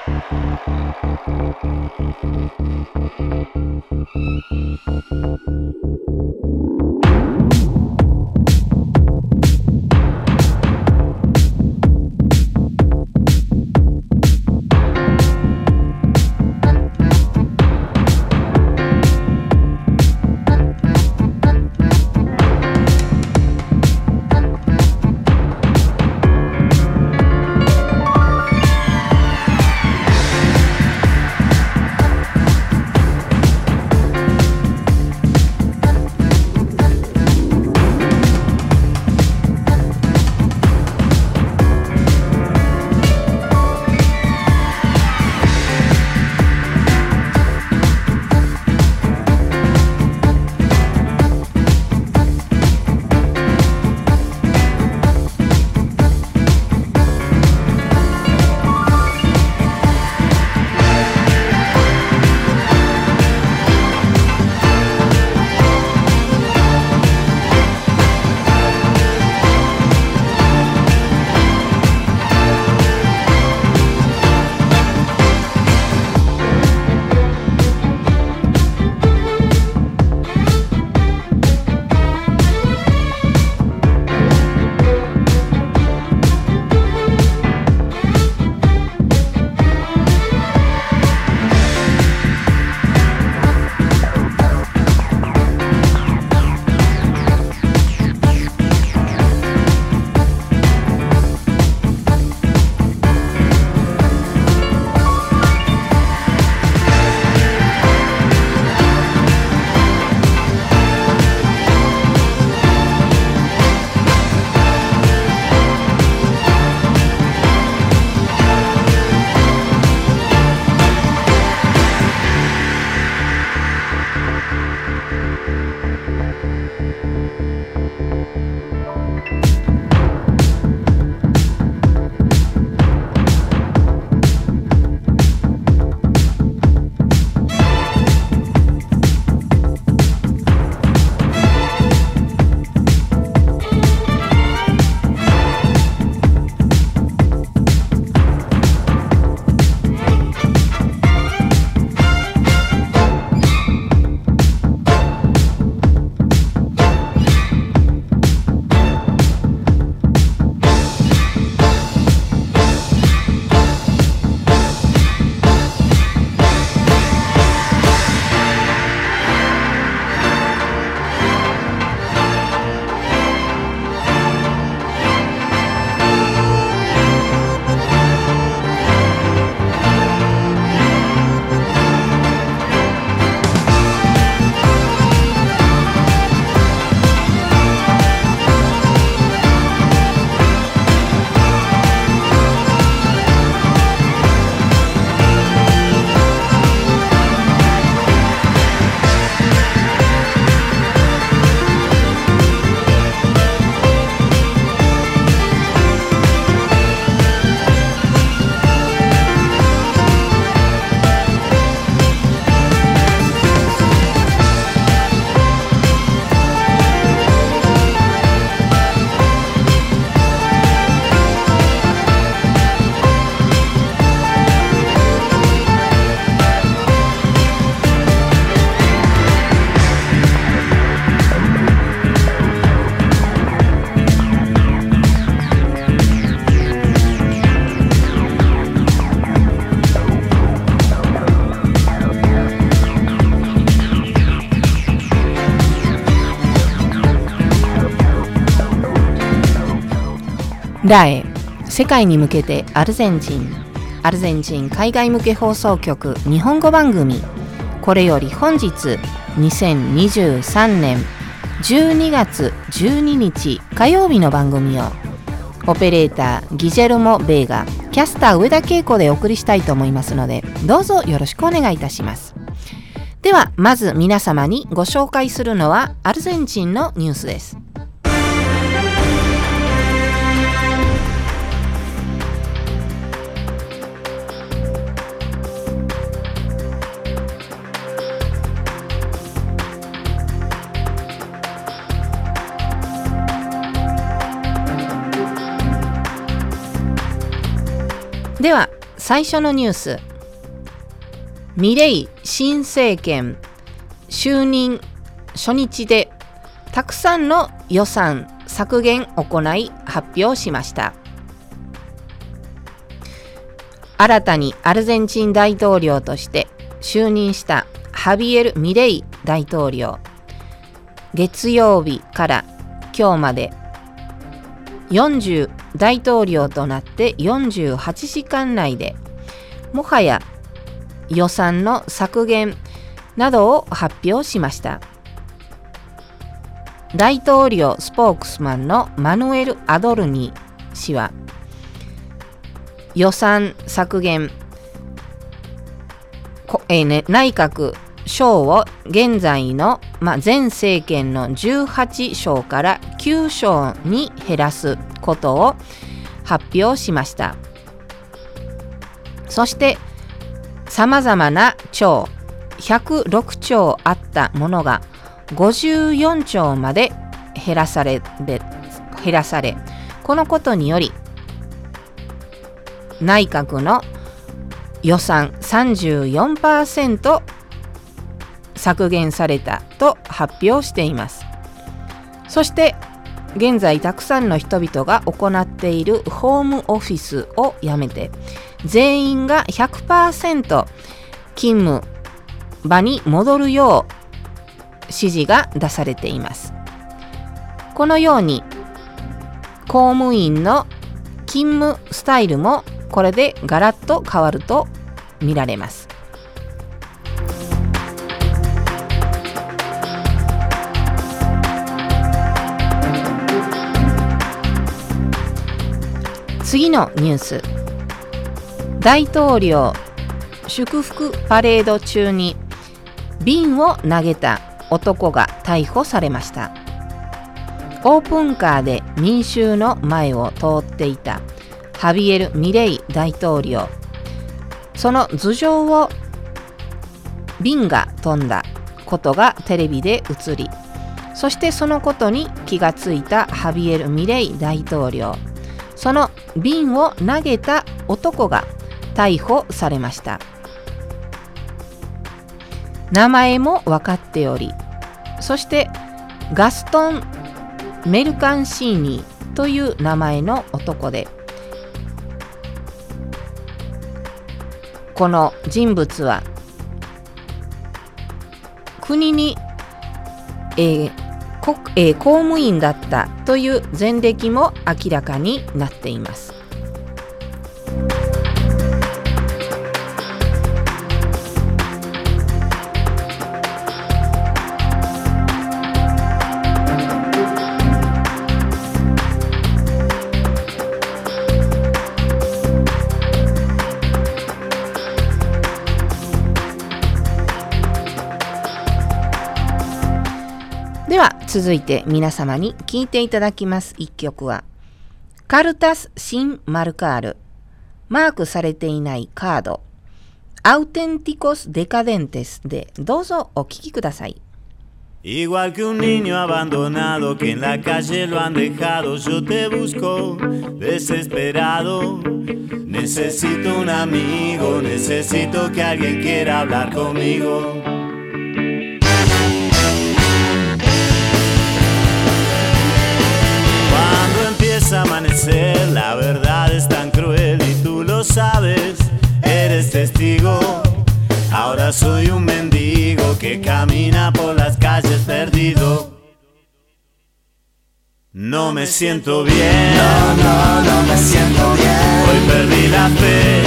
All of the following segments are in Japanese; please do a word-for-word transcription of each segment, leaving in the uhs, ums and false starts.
ラエ世界に向けてアルゼンチンアルゼンチン海外向け放送局日本語番組。これより本日にせんにじゅうさんねんじゅうにがつじゅうににち火曜日の番組をオペレーターギジェルモ・ベーガ、キャスター上田恵子でお送りしたいと思いますので、どうぞよろしくお願いいたします。ではまず皆様にご紹介するのはアルゼンチンのニュースです。では最初のニュース、ミレイ新政権就任初日でたくさんの予算削減を行い発表しました。新たにアルゼンチン大統領として就任したハビエル・ミレイ大統領、月曜日から今日までよんじゅう大統領となってよんじゅうはちじかん内でもはや予算の削減などを発表しました。大統領スポークスマンのマヌエル・アドルニ氏は、予算削減、えーね、内閣省を現在の、まあ、前政権のじゅうはちしょうからきゅうしょうに減らすことを発表しました。そしてさまざまな庁、ひゃくろくちょうあったものがごじゅうよんちょうまで減らされ、減らされ、このことにより内閣の予算 さんじゅうよんパーセント 削減されたと発表しています。そして現在たくさんの人々が行っているホームオフィスをやめて、全員が ひゃくパーセント 勤務場に戻るよう指示が出されています。このように公務員の勤務スタイルもこれでガラッと変わると見られます。次のニュース、大統領祝福パレード中に瓶を投げた男が逮捕されました。オープンカーで民衆の前を通っていたハビエル・ミレイ大統領、その頭上を瓶が飛んだことがテレビで映り、そしてそのことに気がついたハビエル・ミレイ大統領、その瓶を投げた男が逮捕されました。名前も分かっており、そしてガストン・メルカンシーニという名前の男で、この人物は国に、えー国えー、公務員だったという前歴も明らかになっています。では続いて皆様に聴いていただきます一曲は、カルタス・シン・マルカール、マークされていないカード、アウテンティコス・デカデンテスでどうぞお聴きください。 Igual que un niño abandonado que en la calle lo han dejado, yo te busco desesperado. Necesito un amigo, necesito que alguien quiera hablar conmigo. Cuando empieza a amanecer, la verdad es tan cruel y tú lo sabes, eres testigo.Ahora soy un mendigo que camina por las calles perdido. No me siento bien, no, no, no me siento bien. Hoy perdí la fe.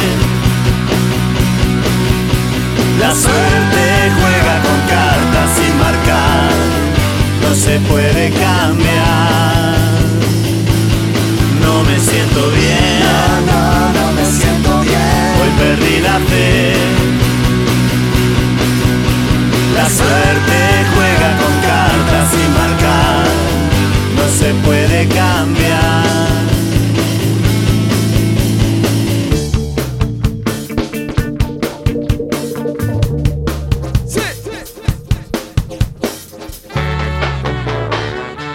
La suerte juega con cartas sin marcar, no se puede cambiar. No me siento bien, no, no, no me siento bien. Hoy perdí la fe.La suerte juega con cartas sin marcar, no se puede cambiar. Sí.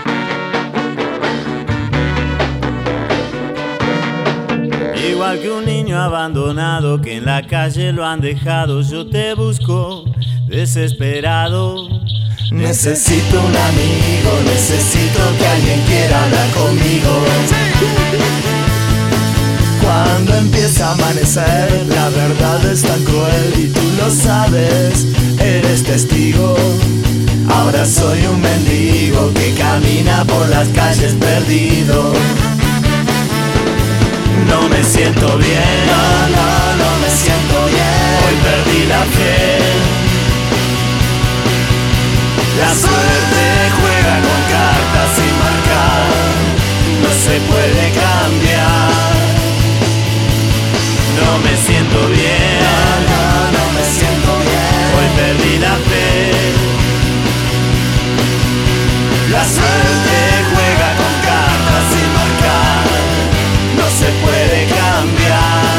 Igual que un niño abandonado que en la calle lo han dejado. Yo te busco desesperado. Necesito un amigo, necesito que alguien quiera hablar conmigo. Cuando empieza a amanecer, la verdad es tan cruel y tú lo sabes, eres testigo. Ahora soy un mendigo que camina por las calles perdido. No me siento bien, no, no, no me siento bien. Hoy perdí la fe. La suerte juega con cartas sin marcar, no se puede cambiar. No me siento bien, no, no, no me siento bien. Hoy perdí la fe. La suerte juega con cartas sin marcar, no se puede cambiar.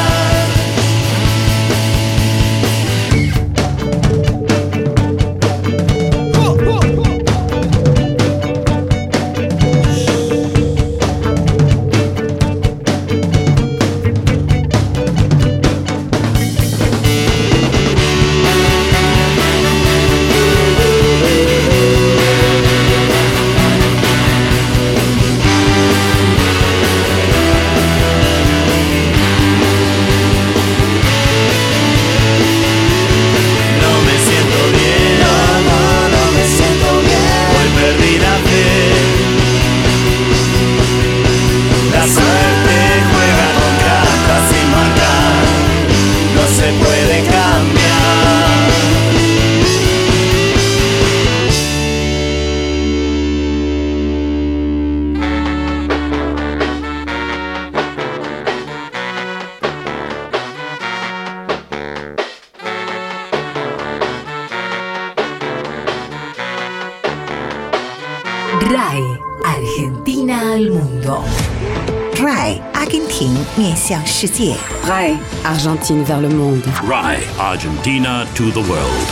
R A I Argentina al mundo. R A I 阿根廷面向世界。 R A I Argentine vers le monde. R A I Argentina to the world.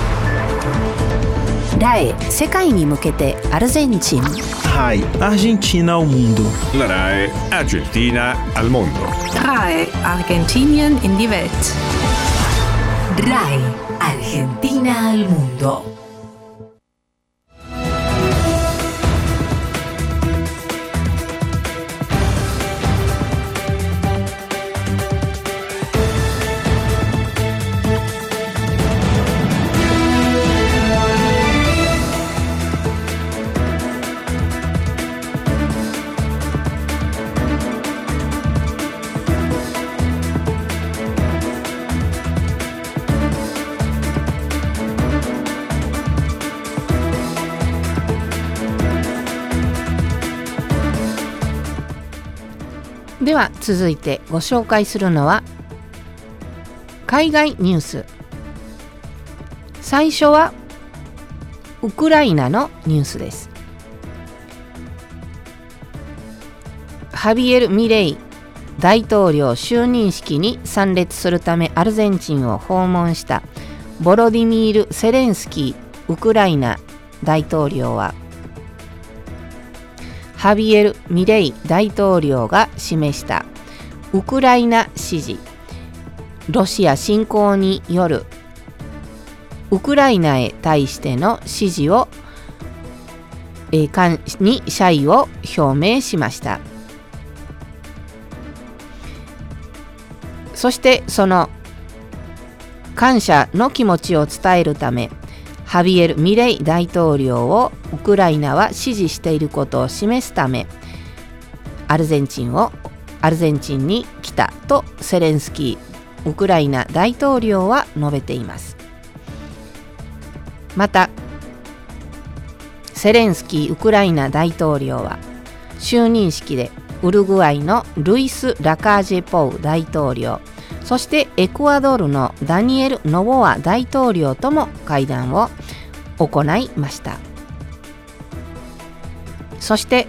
R A I 世界に向けてアルゼンチン。 R A I Argentina ao mundo. La R A I Argentina al mundo. R A I Argentinien in die Welt. R A I Argentina al mundo. では続いてご紹介するのは海外ニュース。最初はウクライナのニュースです。ハビエル・ミレイ大統領就任式に参列するためアルゼンチンを訪問したボロディミール・セレンスキーウクライナ大統領はハビエル・ミレイ大統領が示したウクライナ支持、ロシア侵攻によるウクライナへ対しての支持を、えー、に謝意を表明しました。そしてその感謝の気持ちを伝えるためハビエル・ミレイ大統領をウクライナは支持していることを示すためアルゼンチンをアルゼンチンに来たとセレンスキーウクライナ大統領は述べています。またセレンスキーウクライナ大統領は就任式でウルグアイのルイス・ラカージェポウ大統領、そしてエクアドルのダニエル・ノボア大統領とも会談を行いました。そして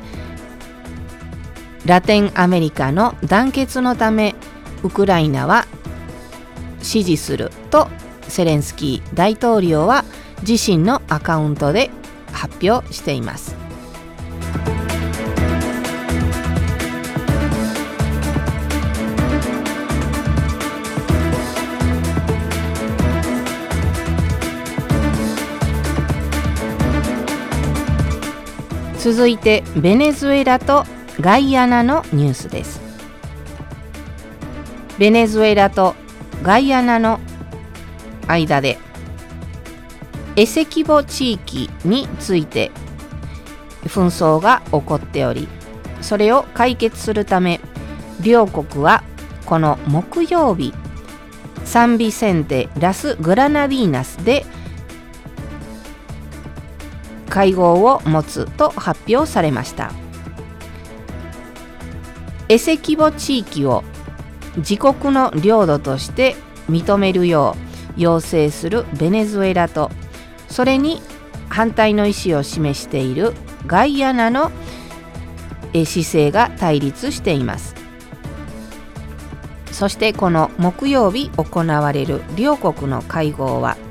ラテンアメリカの団結のためウクライナは支持するとセレンスキー大統領は自身のアカウントで発表しています。 続いてベネズエラとガイアナのニュースです。ベネズエラとガイアナの間でエセキボ地域について紛争が起こっており、それを解決するため両国はこの木曜日サンビセンテ・ラス・グラナディーナスで会合を持つと発表されました。エセキボ地域を自国の領土として認めるよう要請するベネズエラと、それに反対の意思を示しているガイアナの姿勢が対立しています。そしてこの木曜日行われる両国の会合は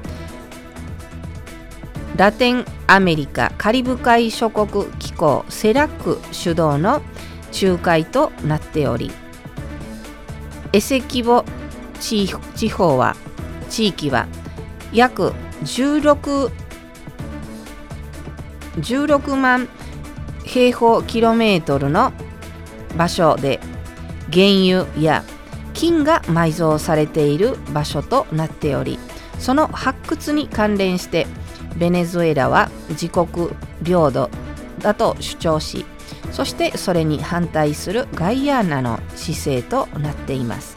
ラテンアメリカカリブ海諸国機構セラック主導の仲介となっており、エセキボ地方は地域は約じゅうろくまん平方キロメートルの場所で原油や金が埋蔵されている場所となっており、その発掘に関連してベネズエラは自国領土だと主張し、そしてそれに反対するガイアーナの姿勢となっています。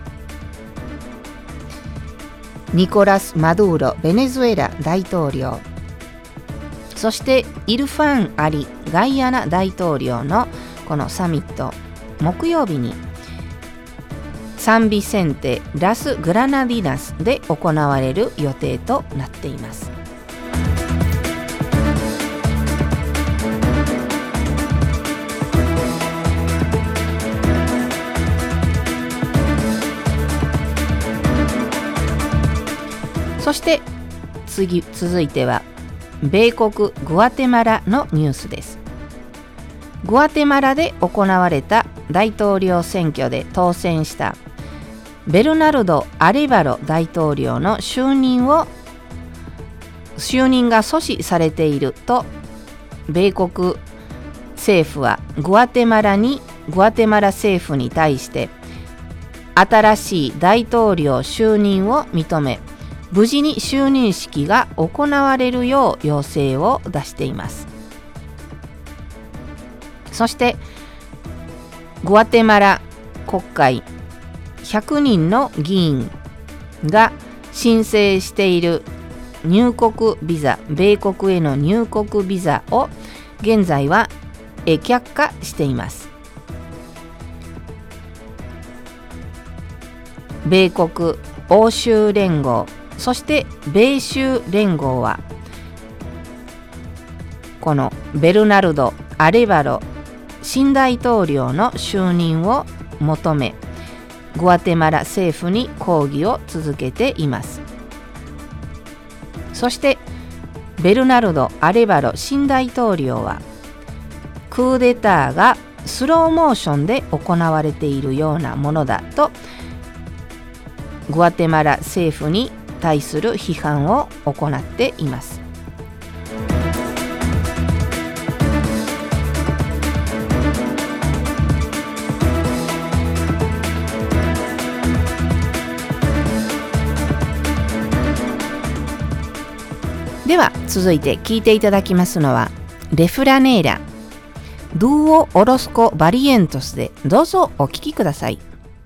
ニコラス・マドゥーロベネズエラ大統領、そしてイルファン・アリ・ガイアナ大統領のこのサミット、木曜日にサンビセンテ・ラス・グラナディナスで行われる予定となっています。そして次続いては米国グアテマラのニュースです。グアテマラで行われた大統領選挙で当選したベルナルド・アレバロ大統領の就任を就任が阻止されていると米国政府はグアテマラにグアテマラ政府に対して新しい大統領就任を認め、無事に就任式が行われるよう要請を出しています。そしてグアテマラ国会ひゃくにんの議員が申請している入国ビザ、米国への入国ビザを現在は却下しています。米国欧州連合、そして米州連合はこのベルナルド・アレバロ新大統領の就任を求め、グアテマラ政府に抗議を続けています。そしてベルナルド・アレバロ新大統領はクーデターがスローモーションで行われているようなものだとグアテマラ政府に対する批判を行っています。では続いて聴いていただきますのはレフラネーラドゥオ・オロスコ・バリエントスでどうぞお聴きください。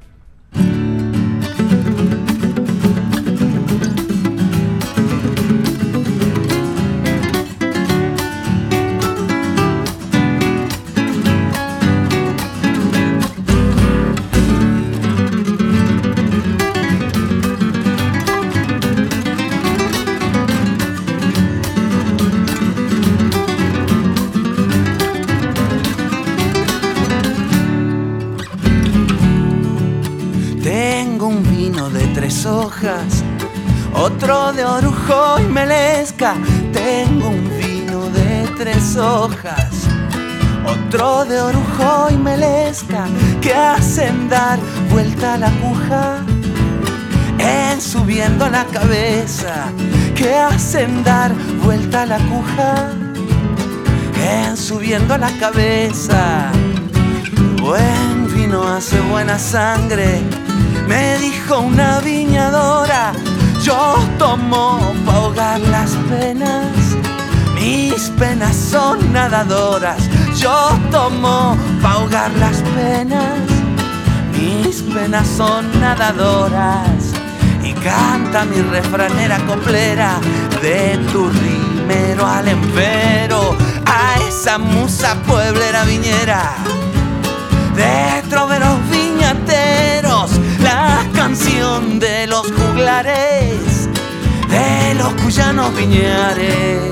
Hojas, otro de orujo y melesca. Tengo un vino de tres hojas, otro de orujo y melesca, que hacen dar vuelta a la aguja en subiendo la cabeza, que hacen dar vuelta a la aguja siguen subiendo la cabeza. Buen vino hace buena sangre, me dijo una viñadora. Yo tomo pa' ahogar las penas, mis penas son nadadoras. Yo tomo pa' ahogar las penas, mis penas son nadadoras. Y canta mi refranera coplera, de tu rimero al empero, a esa musa pueblera viñera, de troveros viñateros, la canción de los juglares, de los cuyanos viñares.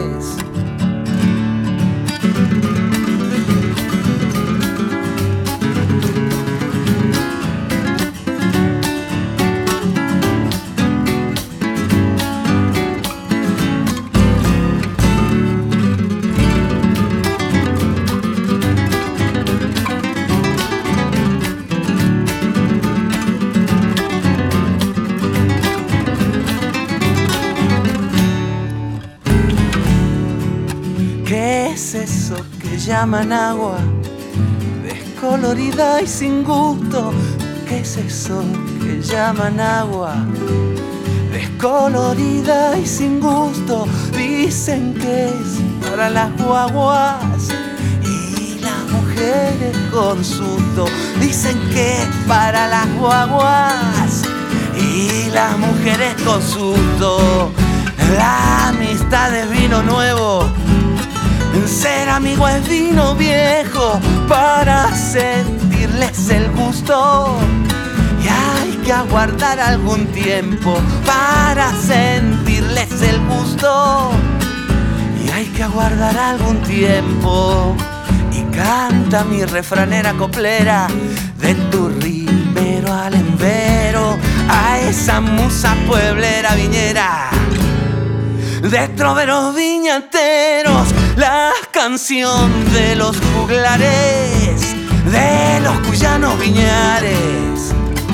Llaman agua, descolorida y sin gusto. ¿Qué es eso que llaman agua? Descolorida y sin gusto. Dicen que es para las guaguas y las mujeres con susto. Dicen que es para las guaguas y las mujeres con susto. La amistad es vino nuevo, ser amigo es vino viejo, para sentirles el gusto. Y hay que aguardar algún tiempo para sentirles el gusto. Y hay que aguardar algún tiempo. Y canta mi refranera coplera, de tu rimero al empero, a esa musa pueblera viñera, de troveros viñateros, la canción de los juglares, de los cuyanos viñares.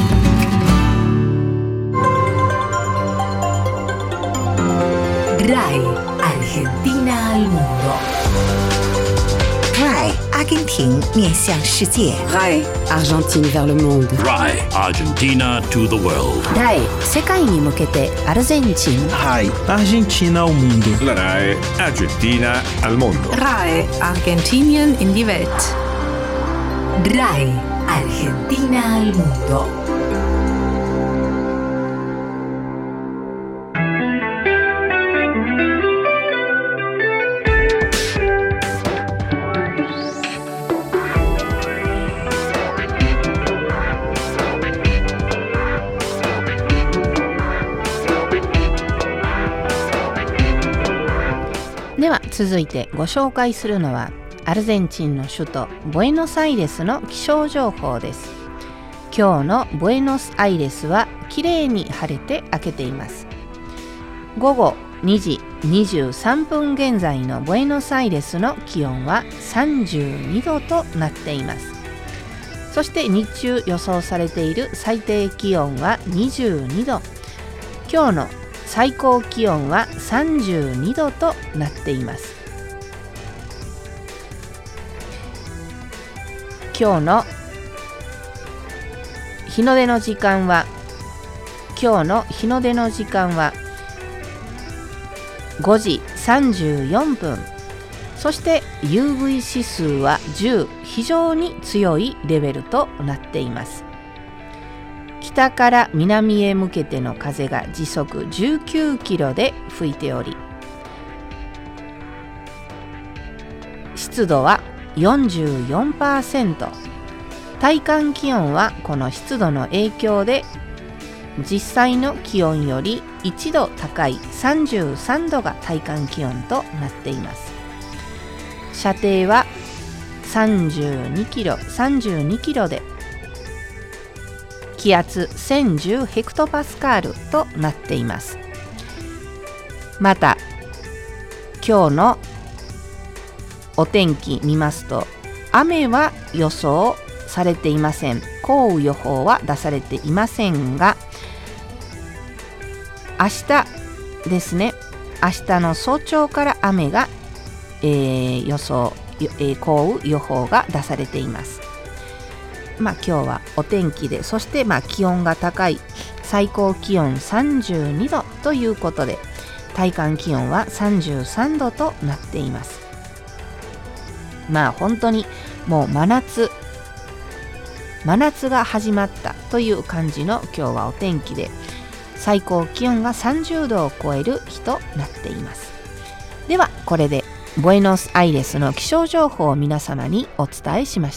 R A I, Argentina al mundo. R A I, 阿根廷面向世界。 R A I, Argentine vers le monde. R A I, Argentina to the world. R A I 世界に向けてアルゼンチン。 R A I, Argentina ao mundo. La R A I Argentina al mundo. R A I, Argentinien in die Welt. R A I, Argentina al mundo. では続いてご紹介するのはアルゼンチンの首都ブエノスアイレスの気象情報です。今日のブエノスアイレスはきれいに晴れて明けています。午後にじにじゅうさんぷん現在のブエノスアイレスの気温はさんじゅうにどとなっています。そして日中予想されている最低気温はにじゅうにど、今日の最高気温はさんじゅうにどとなっています。今日の日の出の時間は今日の日の出の時間はごじさんじゅうよんぷん、そして ユーブイ 指数はじゅう、非常に強いレベルとなっています。北から南へ向けての風が時速じゅうきゅうキロで吹いており、湿度は よんじゅうよんパーセント、体感気温はこの湿度の影響で実際の気温よりいちど高いさんじゅうさんどが体感気温となっています。射程はさんじゅうにキロ、さんじゅうにキロで気圧せんじゅうヘクトパスカールとなっています。また今日のお天気見ますと、雨は予想されていません。降雨予報は出されていませんが、明日ですね、明日の早朝から雨が、えー、予想えー、降雨予報が出されています。まあ、今日はお天気で、そしてまあ気温が高い、最高気温さんじゅうにどということで、体感気温はさんじゅうさんどとなっています。まあ本当にもう真夏真夏が始まったという感じの今日はお天気で、最高気温がさんじゅうどを超える日となっています。ではこれでブエノスアイレスの気象情報を皆様にお伝えしました。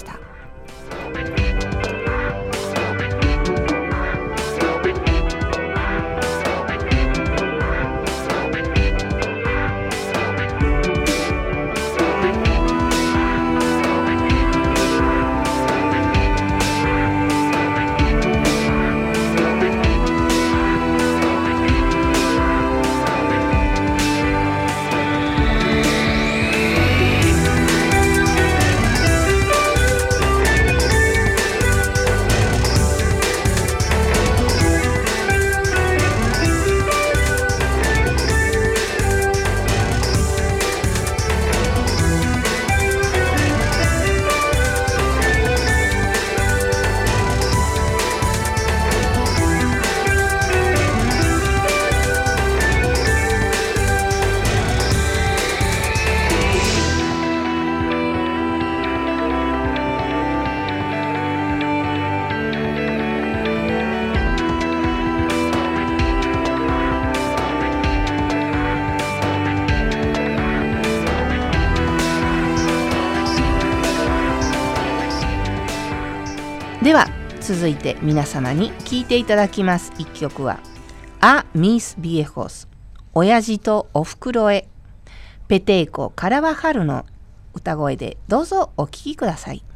では続いて皆様に聴いていただきます一曲はA Mis Viejos、親父とおふくろへ、ペテイコ・カラバハルの歌声でどうぞお聴きください。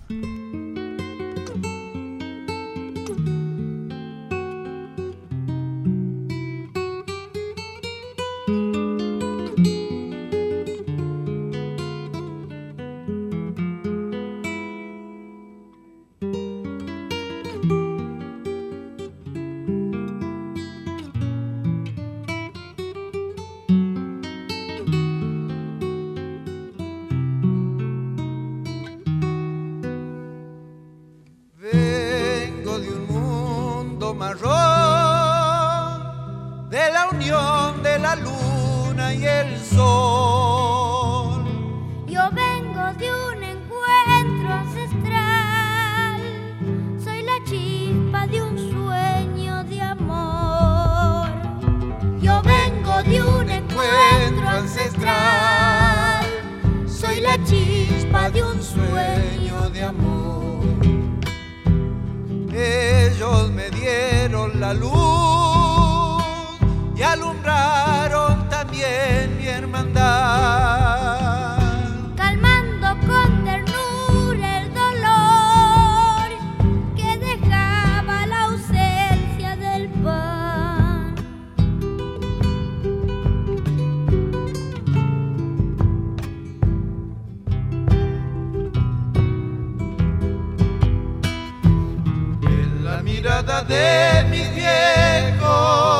De mis viejos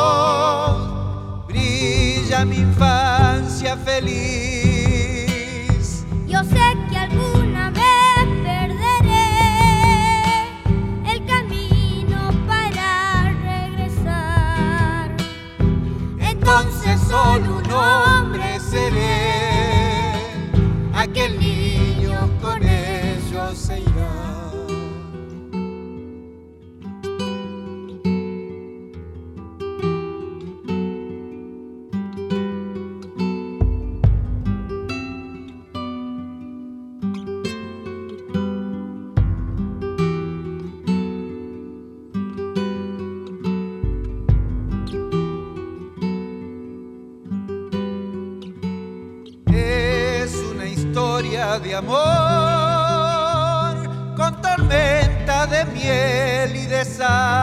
brilla mi infancia feliz. Yo sé que alguna vez perderé el camino para regresar. Entonces solo un hombre seré, aquel niño con ellos se irá. De amor, con tormenta de miel y de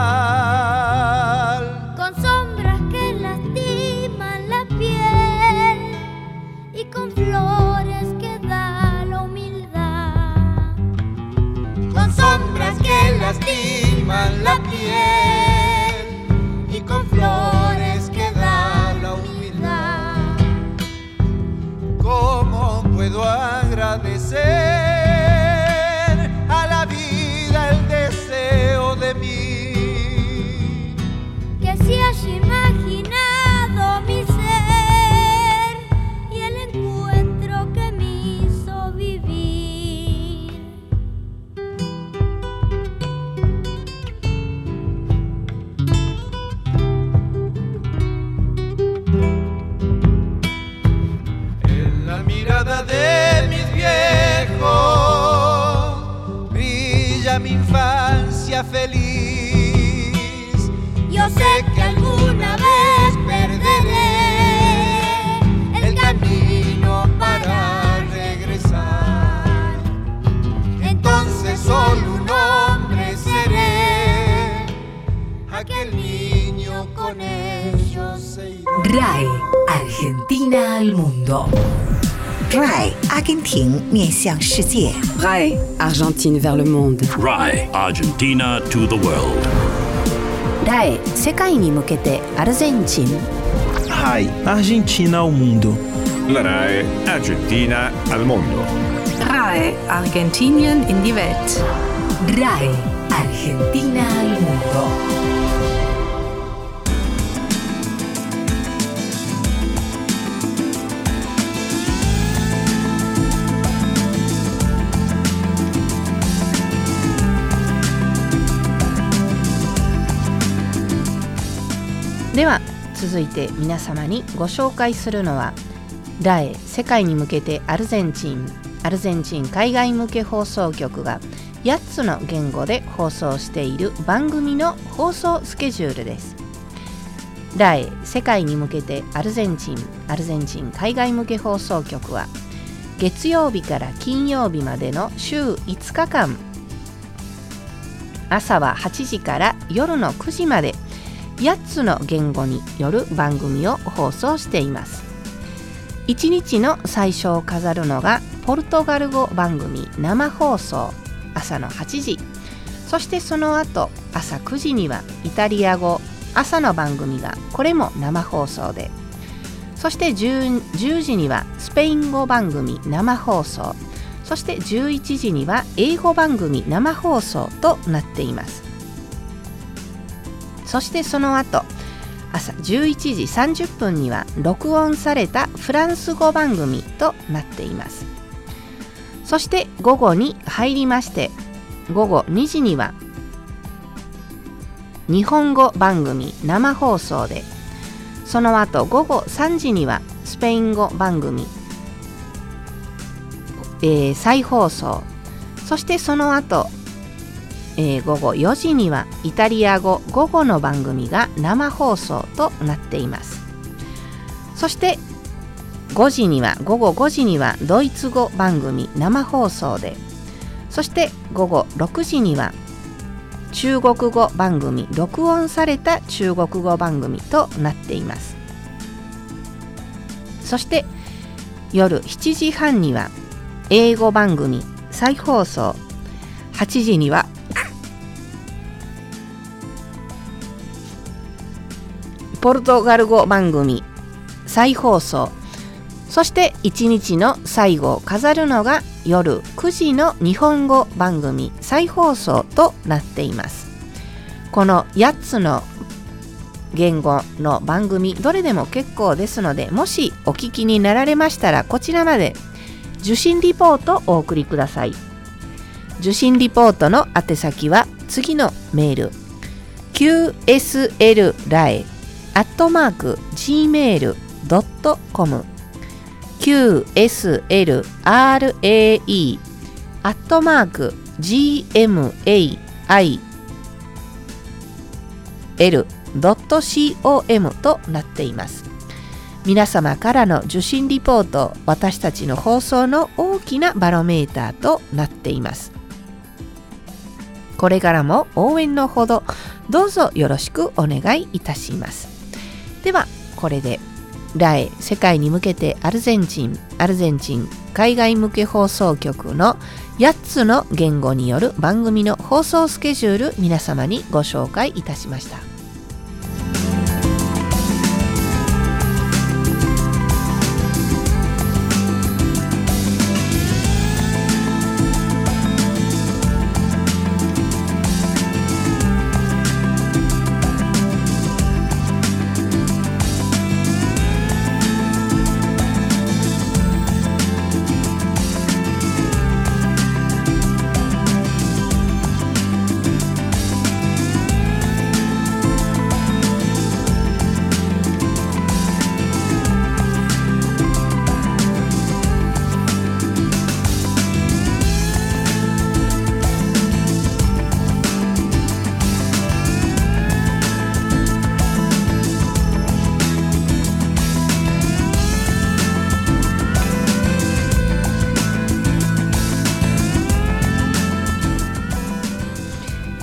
sal, con sombras que lastiman la piel y con flores que da la humildad, con sombras que lastiman la piel y con flores que da la humildad. ¿Cómo puedo agradecer sé que alguna vez perderé el camino para regresar. Entonces solo un hombre seré, aquel niño con ellos se irá. R A E Argentina al mundo. R A E 阿根廷面向世界。 R A E Argentine vers le monde. R A E Argentina to the world. ラエ世界に向けてアルゼンチン。 R A E Argentina ao mundo. La R A E Argentina al mondo. R A E Argentinien in die Welt. R A E Argentina al mundo. .では続いて皆様にご紹介するのは R A E 世界に向けてアルゼンチンアルゼンチン海外向け放送局がやっつの言語で放送している番組の放送スケジュールです。 R A E 世界に向けてアルゼンチンアルゼンチン海外向け放送局は月曜日から金曜日までの週いつかかん、朝ははちじから夜のくじまでやっつの言語による番組を放送しています。いちにちの最初を飾るのがポルトガル語番組生放送朝のはちじ、そしてその後朝くじにはイタリア語朝の番組がこれも生放送で、そして 10, じゅうじにはスペイン語番組生放送、そしてじゅういちじには英語番組生放送となっています。そしてその後朝じゅういちじさんじゅっぷんには録音されたフランス語番組となっています。そして午後に入りまして午後にじには日本語番組生放送で、その後午後さんじにはスペイン語番組、えー、再放送、そしてその後えー、午後よじにはイタリア語午後の番組が生放送となっています。そしてごじには午後ごじにはドイツ語番組生放送で、そして午後ろくじには中国語番組録音された中国語番組となっています。そして夜しちじはんには英語番組再放送、はちじにはポルトガル語番組再放送、そしていちにちの最後を飾るのが夜くじの日本語番組再放送となっています。このやっつの言語の番組どれでも結構ですので、もしお聞きになられましたらこちらまで受信リポートをお送りください。受信リポートの宛先は次のメール キューエスエル ラエアットマーク ジーメール ドットコム キューエスエル アールエーイー アットマーク ジーエムエーアイエル ドットコム となっています。皆様からの受信リポート、私たちの放送の大きなバロメーターとなっています。これからも応援のほどどうぞよろしくお願いいたします。ではこれで R A E 世界に向けてアルゼンチンアルゼンチン海外向け放送局のやっつの言語による番組の放送スケジュール、皆様にご紹介いたしました。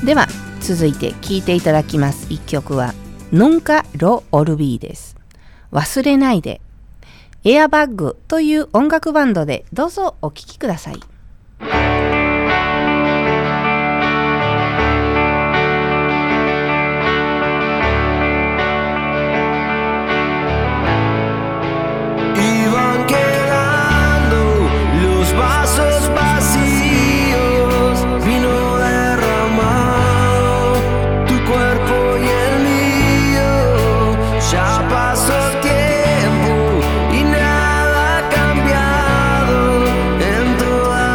では続いて聴いていただきます一曲は Nunca lo olvides 忘れないで。エアバッグという音楽バンドでどうぞお聴きください。 Tiempo y nada ha cambiado en toda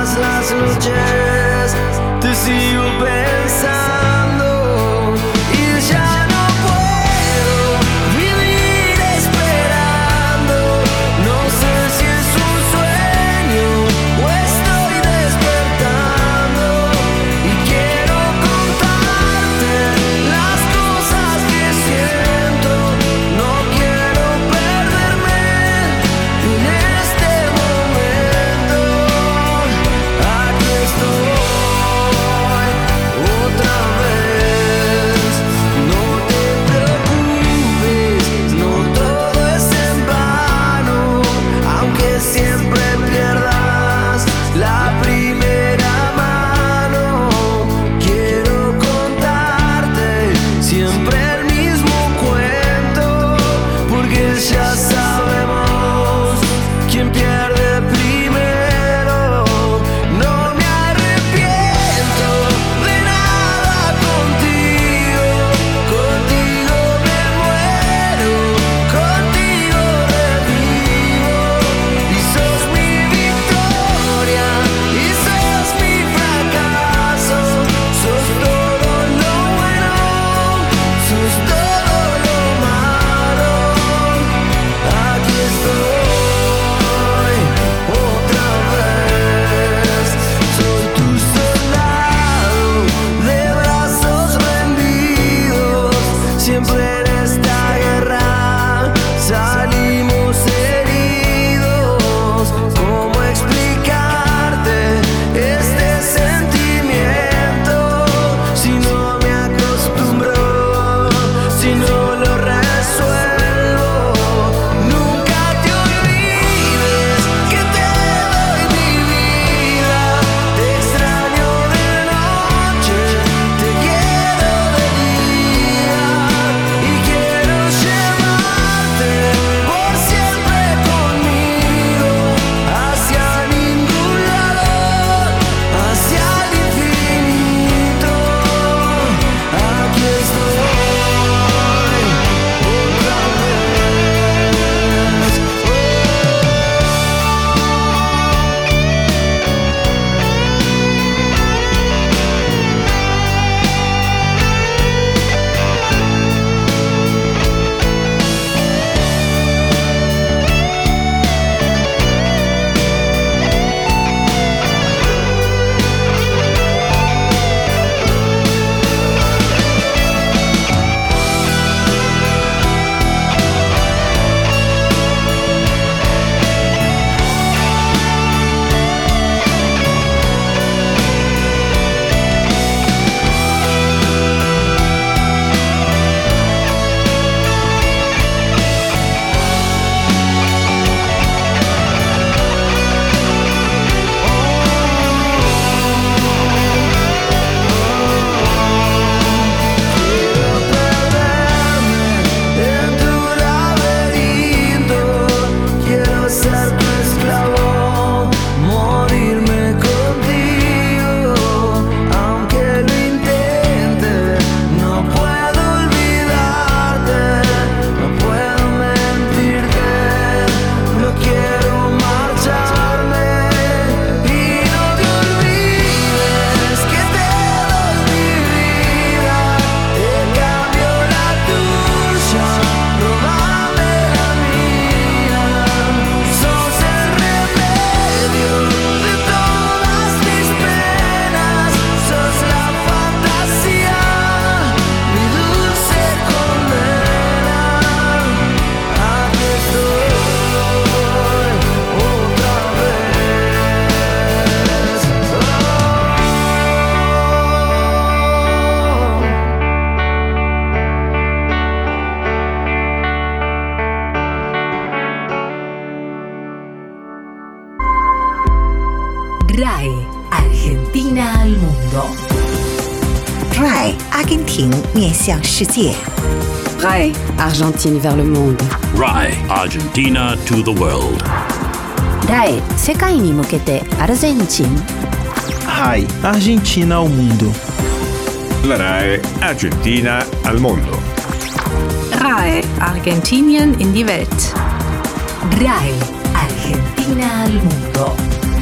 mundo. R A I 阿根廷面向世界。 R A I Argentine vers le monde. R A I Argentina to the world. R A I 世界に向けてアルゼンチン。 R A I Argentina ao mundo. La R A I Argentina al mondo. R A I Argentinien in die Welt. R A I Argentina al mundo.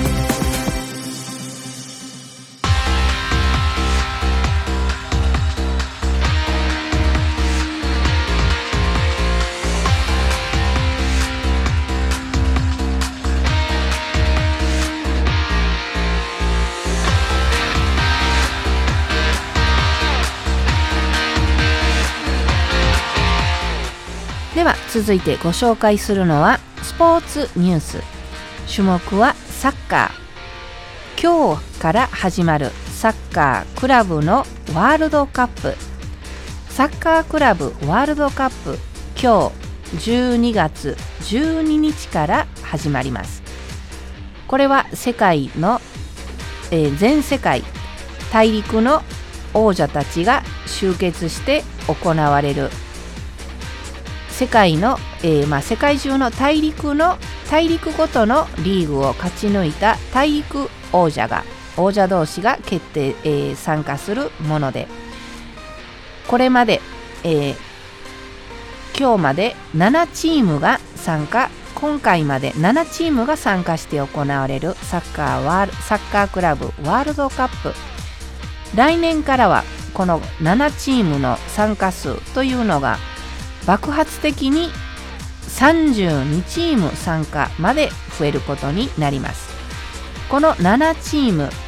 では続いてご紹介するのはスポーツニュース。種目はサッカー。今日から始まるサッカークラブのワールドカップ。サッカークラブワールドカップ、今日じゅうにがつじゅうににちから始まります。これは世界の、えー、全世界大陸の王者たちが集結して行われる世界の、えーまあ、世界中の大陸の大陸ごとのリーグを勝ち抜いた大陸王者が王者同士が決定、えー、参加するもので、これまで、えー、今日までななチームが参加、今回までななチームが参加して行われるサッカーワールサッカークラブワールドカップ。来年からはこのななチームの参加数というのが爆発的にさんじゅうにチーム参加まで増えることになります。このななチーム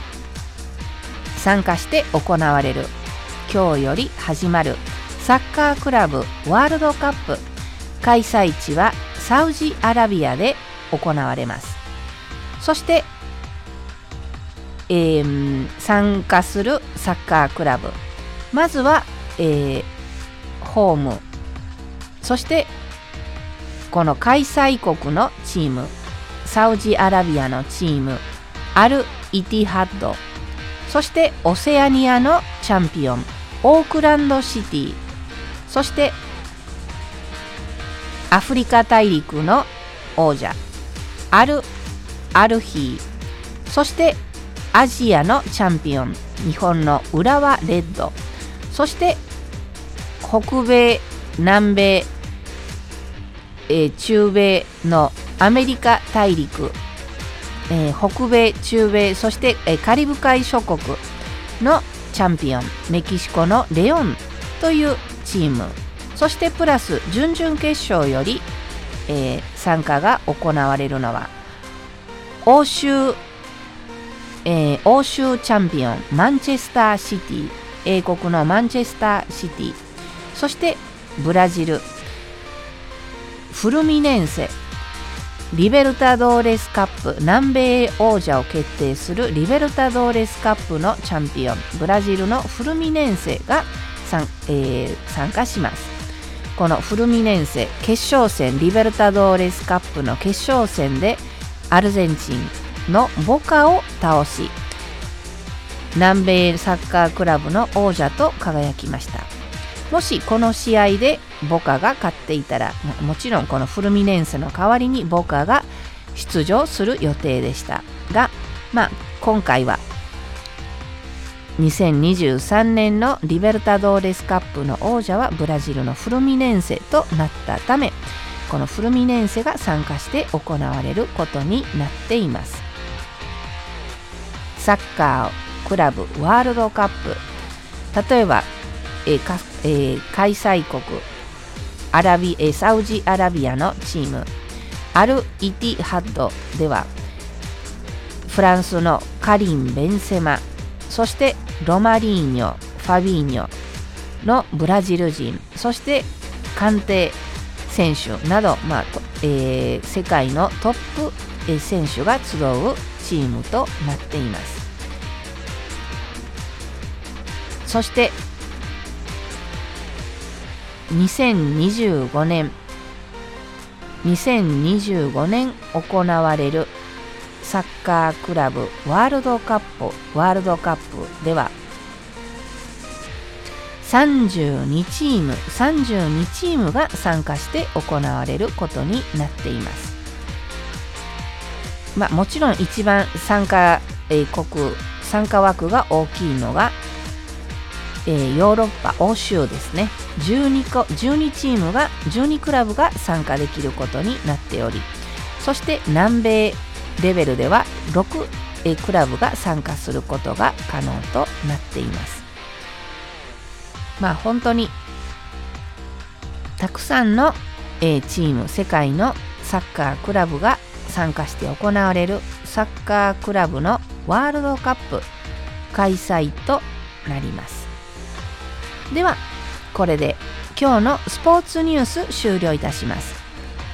参加して行われる今日より始まるサッカークラブワールドカップ、開催地はサウジアラビアで行われます。そして、えー、参加するサッカークラブ、まずは、えー、ホーム、そしてこの開催国のチーム、サウジアラビアのチームアル・イティハッド、そしてオセアニアのチャンピオンオークランドシティ、そしてアフリカ大陸の王者アル・アルヒー、そしてアジアのチャンピオン日本の浦和レッド、そして北米南米、えー、中米のアメリカ大陸、えー、北米中米、そして、えー、カリブ海諸国のチャンピオンメキシコのレオンというチーム、そしてプラス準々決勝より、えー、参加が行われるのは欧州、えー、欧州チャンピオンマンチェスターシティ、英国のマンチェスターシティ、そしてブラジルフルミネンセ、リベルタドーレスカップ南米王者を決定するリベルタドーレスカップのチャンピオンブラジルのフルミネンセが参、えー、参加します。このフルミネンセ決勝戦、リベルタドーレスカップの決勝戦でアルゼンチンのボカを倒し、南米サッカークラブの王者と輝きました。もしこの試合でボカが勝っていたら、 も, もちろんこのフルミネンセの代わりにボカが出場する予定でしたが、まあ、今回はにせんにじゅうさんねんのリベルタドーレスカップの王者はブラジルのフルミネンセとなったため、このフルミネンセが参加して行われることになっています。サッカークラブワールドカップ、例えばえーかえー、開催国アラビ、えー、サウジアラビアのチームアル・イティハッドではフランスのカリン・ベンセマ、そしてロマリーニョ、ファビーニョのブラジル人、そしてカンテ選手など、まあえー、世界のトップ、えー、選手が集うチームとなっています。そしてにせんにじゅうごねんにせんにじゅうごねん行われるサッカークラブワールドカップワールドカップではさんじゅうにチームさんじゅうにチームが参加して行われることになっています。まあ、もちろん一番参加、えー、国参加枠が大きいのが、えー、ヨーロッパ欧州ですね。じゅうにこじゅうにチームがじゅうにクラブが参加できることになっており、そして南米レベルではろく、えー、クラブが参加することが可能となっています。まあ本当にたくさんの、えー、チーム世界のサッカークラブが参加して行われるサッカークラブのワールドカップ開催となります。ではこれで今日のスポーツニュース終了いたします。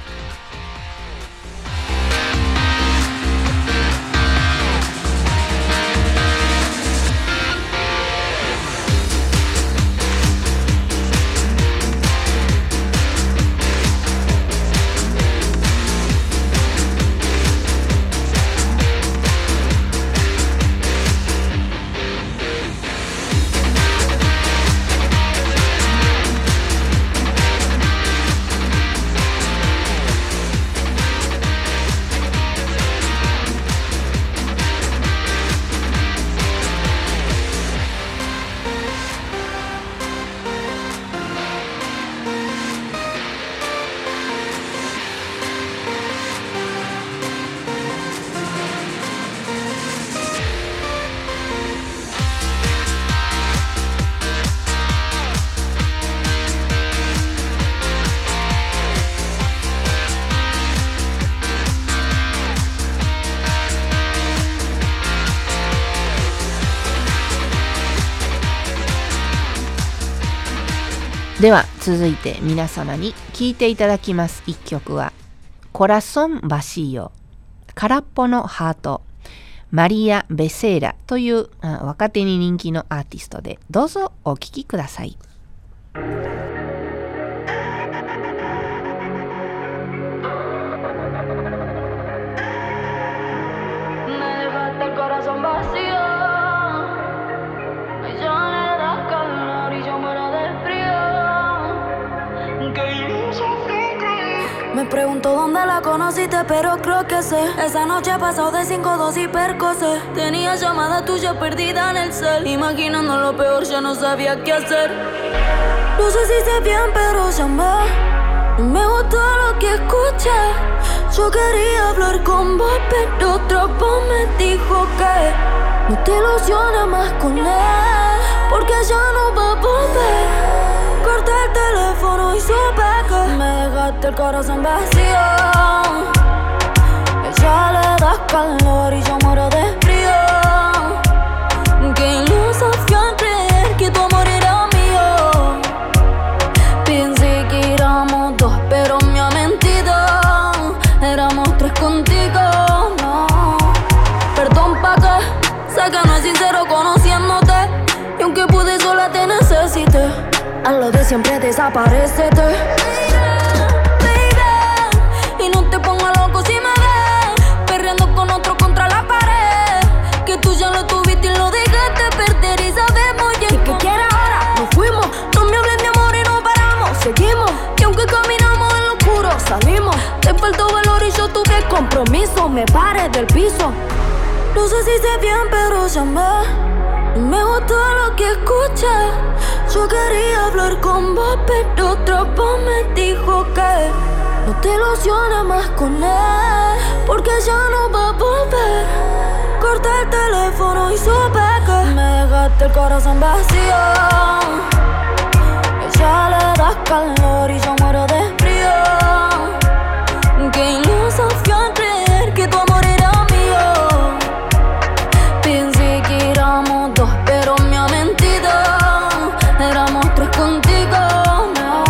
では続いて皆様に聴いていただきます一曲はコラソンバシーヨ、空っぽのハート、マリア・ベセーラという若手に人気のアーティストで、どうぞお聴きください。 Me pregunto dónde la conociste, pero creo que sé. Esa noche pasó de cinco, dos y percocé. Tenía llamada tuya perdida en el cel. Imaginando lo peor, ya no sabía qué hacer. No sé si sé bien, pero llamé. Me gustó lo que escuché. Yo quería hablar con vos, pero otra voz me dijo que no te ilusiones más con él, porque ya no va a volver. Corté el teléfono y supe que me dejaste el corazón vacío. Ella le das calor y yo muero de frío. Que iluso fui a creer que tu amor era mío. Pensé que éramos dos, pero me ha mentido. Éramos tres contigo, no. Perdón pa' que sé que no es sincero conociéndote. Y aunque pude sola te necesité. A lo de siempre desaparecete, baby. Y no te pongas loco si me ves perreando con otro contra la pared. Que tú ya lo tuviste y lo dejaste perder. Y sabemos ya. ¿Y qué quieres ahora? Nos fuimos. No me hables de amor y no paramos. Seguimos. Y aunque caminamos en lo oscuro, salimos. Te faltó valor y yo tuve compromiso. Me paré del piso. No sé si sé bien, pero llamé. Me gustó lo que escuché. Yo quería hablar con vos, pero otra voz me dijo que no te ilusiones más con él, porque ya no va a volver. Corté el teléfono y supe que me dejaste el corazón vacío. Ella le das calor y yo muero de frío. Que iluso fui a creer que tu amor era mío. Pensé que éramos dos, pero me ha mentido. Éramos tres contigo, no.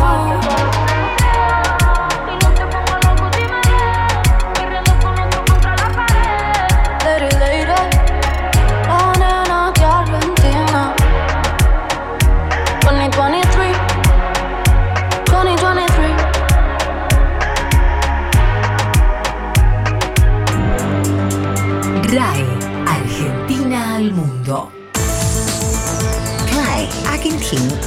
Y no te pongas loco si me ves perreando con otro contra la pared. Lady, lady, la nena de Argentina. twenty twenty-three, twenty twenty-three.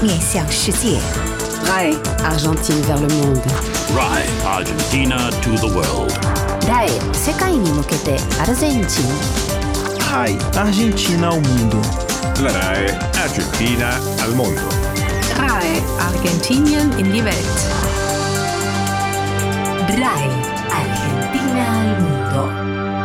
面向世界。 R A I Argentine vers le monde. R A I Argentina to the world. R A I 世界に向けてアルゼンチン。 R A I Argentina ao mundo. La R A I Argentina al mondo. R A I Argentinien in die Welt. R A I Argentina al mundo.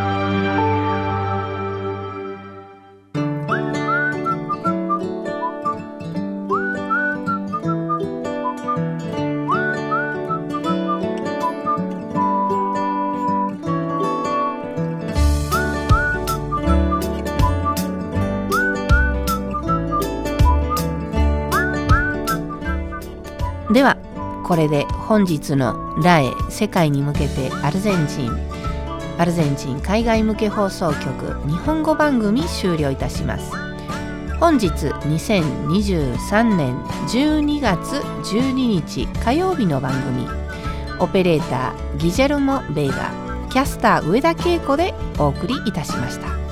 ではこれで本日のラエ世界に向けてアルゼンチンアルゼンチン海外向け放送局日本語番組終了いたします。本日にせんにじゅうさんねんじゅうにがつじゅうににち火曜日の番組、オペレーターギジェルモ・ベイガ、キャスター上田恵子でお送りいたしました。